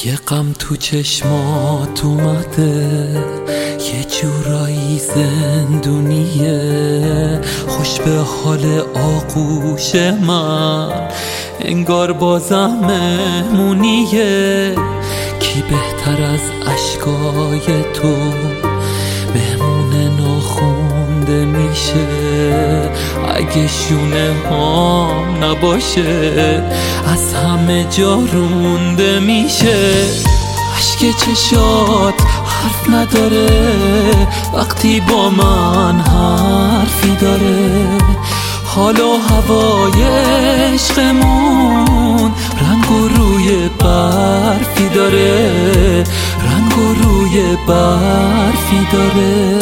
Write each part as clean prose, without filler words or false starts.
یه غم تو چشمات اومده، یه جورایی زندونیه. خوش به حال آغوش من، انگار بازم مهمونیه. کی بهتر از اشکای تو مهمون ناخونده میشه؟ اگه شونه هام نباشه از همه جا رونده میشه. اشک چشات حرف نداره وقتی با من حرفی داره. حال و هوای عشقمون رنگ و روی برفی داره، رنگ و روی برفی داره.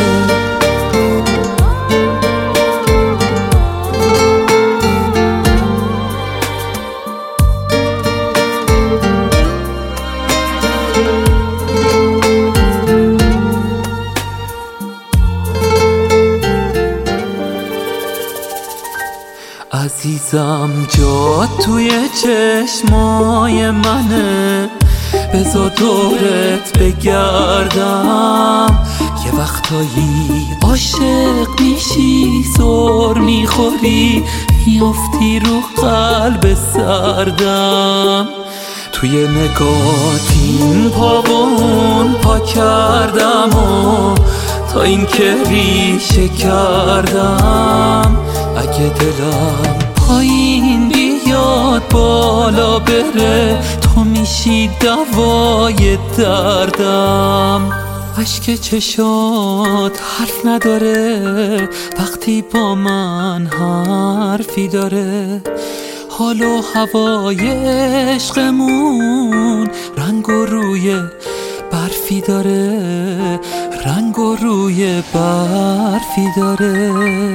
عزیزم جا توی چشمای منه، بذار دورت بگردم. یه وقتایی عاشق میشی، زور میخوری، میافتی رو قلب سردم. توی نگات این پا و اون پا کردم و تا این که ریشه کردم. اگه دلم پایین بیاد بالا بره، تو میشی دوای دردم. اشک چشات حرف نداره وقتی با من حرفی داره. حال و هوای عشقمون رنگ و روی برفی داره، رنگ و روی برفی داره.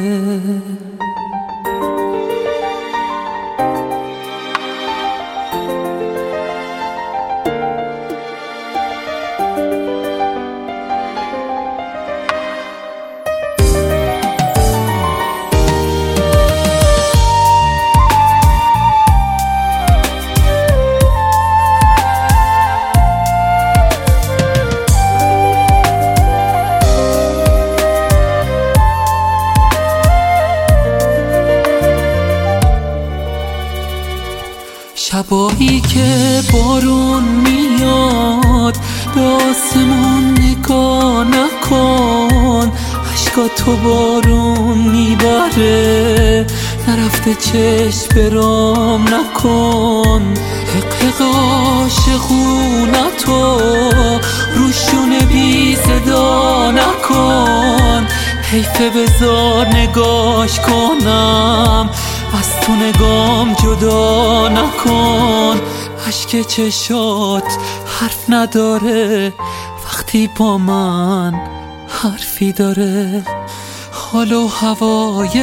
شبایی که بارون میاد به آسمون نگاه نکن، اشکاتو بارون میبره، نرفته چشم برام نکن. حق عاشقونتو روشونه بی صدا نکن، حیفه بذار نگاش کنم، از تو نگام جدا نکن. اشک چشات حرف نداره وقتی با من حرفی داره. حال و هوای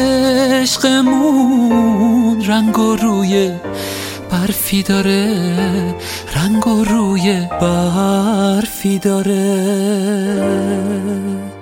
عشقمون رنگ و روی برفی داره، رنگ و روی برفی داره.